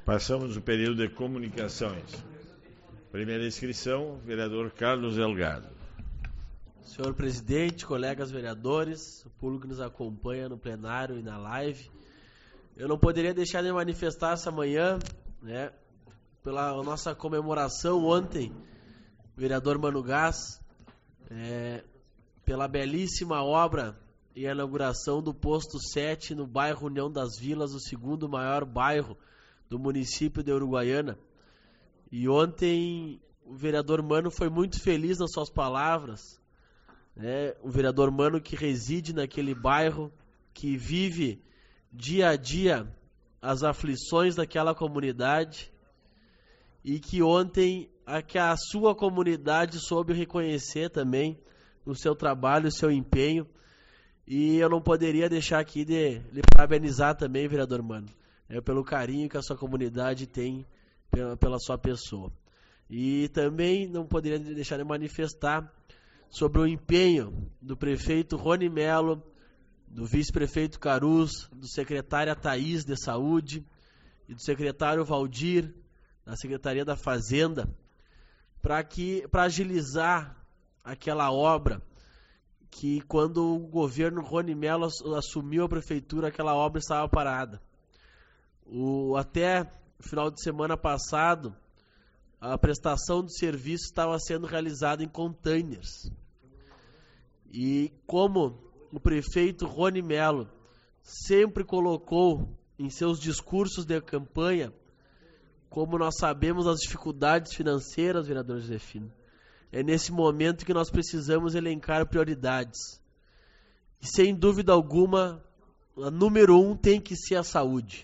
Passamos o período de comunicações. Primeira inscrição, vereador Carlos Delgado. Senhor presidente, colegas vereadores, o público que nos acompanha no plenário e na live, eu não poderia deixar de manifestar essa manhã, pela nossa comemoração ontem, vereador Mano Gás, pela belíssima obra e a inauguração do posto 7 no bairro União das Vilas, o segundo maior bairro do município de Uruguaiana. E ontem o vereador Mano foi muito feliz nas suas palavras, o vereador Mano que reside naquele bairro, que vive dia a dia as aflições daquela comunidade e que ontem a sua comunidade soube reconhecer também o seu trabalho, o seu empenho. E eu não poderia deixar aqui de lhe parabenizar também, vereador Mano, pelo carinho que a sua comunidade tem pela sua pessoa. E também não poderia deixar de manifestar sobre o empenho do prefeito Rony Melo, do vice-prefeito Carus, do secretário Thaís de Saúde e do secretário Valdir, da Secretaria da Fazenda, para agilizar aquela obra que, quando o governo Rony Melo assumiu a prefeitura, aquela obra estava parada. Até o final de semana passado, a prestação de serviço estava sendo realizada em containers. E como o prefeito Rony Melo sempre colocou em seus discursos de campanha, como nós sabemos as dificuldades financeiras, vereador Josefino, é nesse momento que nós precisamos elencar prioridades. E sem dúvida alguma, a número 1 tem que ser a saúde.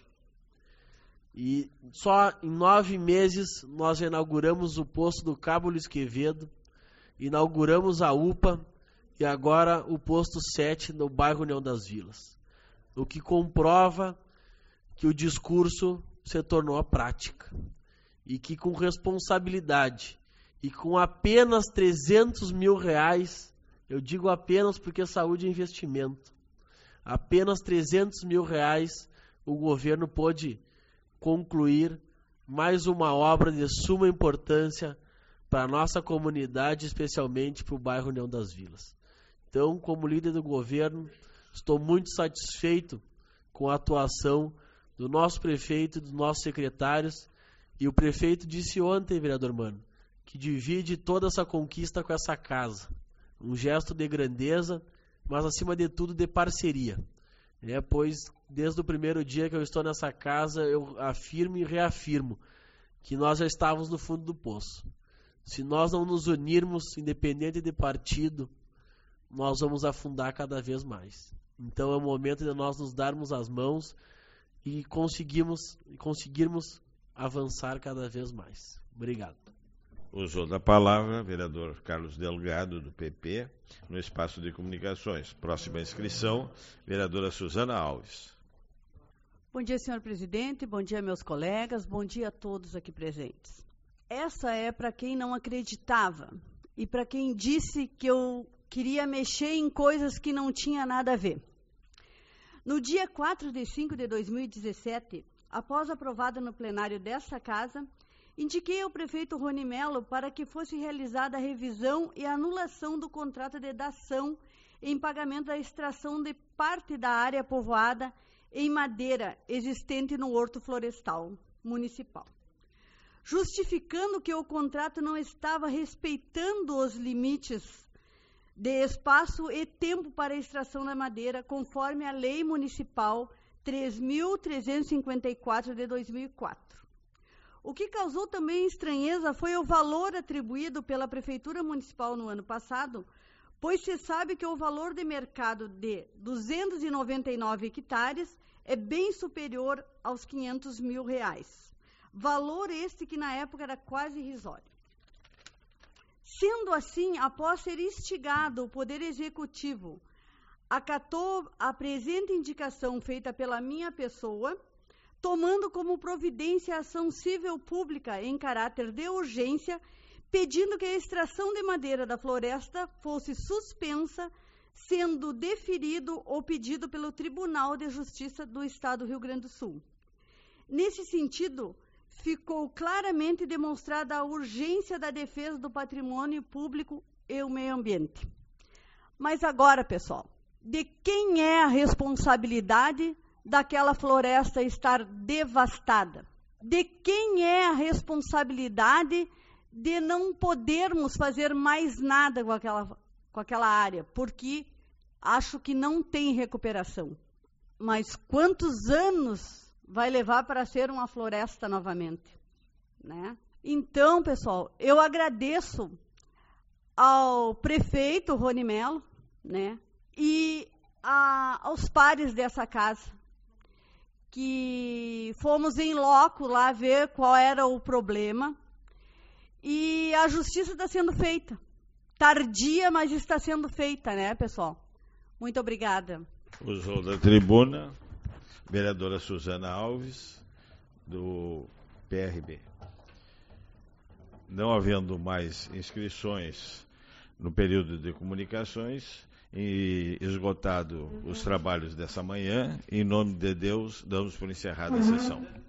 E só em 9 meses nós inauguramos o posto do Cabo Luiz Quevedo, inauguramos a UPA e agora o posto 7 no bairro União das Vilas. O que comprova que o discurso se tornou a prática. E que com responsabilidade e com apenas 300 mil reais, eu digo apenas porque saúde é investimento, apenas 300 mil reais o governo pôde concluir mais uma obra de suma importância para a nossa comunidade, especialmente para o bairro União das Vilas. Então, como líder do governo, estou muito satisfeito com a atuação do nosso prefeito e dos nossos secretários. E o prefeito disse ontem, vereador Mano, que divide toda essa conquista com essa casa. Um gesto de grandeza, mas acima de tudo de parceria. Pois desde o primeiro dia que eu estou nessa casa, eu afirmo e reafirmo que nós já estávamos no fundo do poço. Se nós não nos unirmos, independente de partido, nós vamos afundar cada vez mais. Então é o momento de nós nos darmos as mãos e conseguirmos avançar cada vez mais. Obrigado. Usou da palavra vereador Carlos Delgado, do PP, no espaço de comunicações. Próxima inscrição, vereadora Suzana Alves. Bom dia, senhor presidente, bom dia, meus colegas, bom dia a todos aqui presentes. Essa é para quem não acreditava e para quem disse que eu queria mexer em coisas que não tinha nada a ver. No dia 4 de 5 de 2017, após aprovada no plenário desta casa, indiquei ao prefeito Rony Melo para que fosse realizada a revisão e anulação do contrato de dação em pagamento da extração de parte da área povoada em madeira existente no Horto Florestal Municipal, justificando que o contrato não estava respeitando os limites de espaço e tempo para a extração da madeira, conforme a Lei Municipal 3.354 de 2004. O que causou também estranheza foi o valor atribuído pela Prefeitura Municipal no ano passado, pois se sabe que o valor de mercado de 299 hectares é bem superior aos 500 mil reais. Valor este que na época era quase irrisório. Sendo assim, após ser instigado o Poder Executivo, acatou a presente indicação feita pela minha pessoa, tomando como providência a ação civil pública em caráter de urgência, pedindo que a extração de madeira da floresta fosse suspensa, sendo deferido o pedido pelo Tribunal de Justiça do Estado do Rio Grande do Sul. Nesse sentido, ficou claramente demonstrada a urgência da defesa do patrimônio público e o meio ambiente. Mas agora, pessoal, de quem é a responsabilidade daquela floresta estar devastada? De quem é a responsabilidade de não podermos fazer mais nada com aquela área? Porque acho que não tem recuperação. Mas quantos anos vai levar para ser uma floresta novamente, né? Então, pessoal, eu agradeço ao prefeito Rony Mello, né, e aos pares dessa casa, que fomos em loco lá ver qual era o problema, e a justiça está sendo feita. Tardia, mas está sendo feita, né, pessoal? Muito obrigada. Usou da tribuna, vereadora Suzana Alves, do PRB. Não havendo mais inscrições no período de comunicações, e esgotado os trabalhos dessa manhã, em nome de Deus, damos por encerrada a sessão.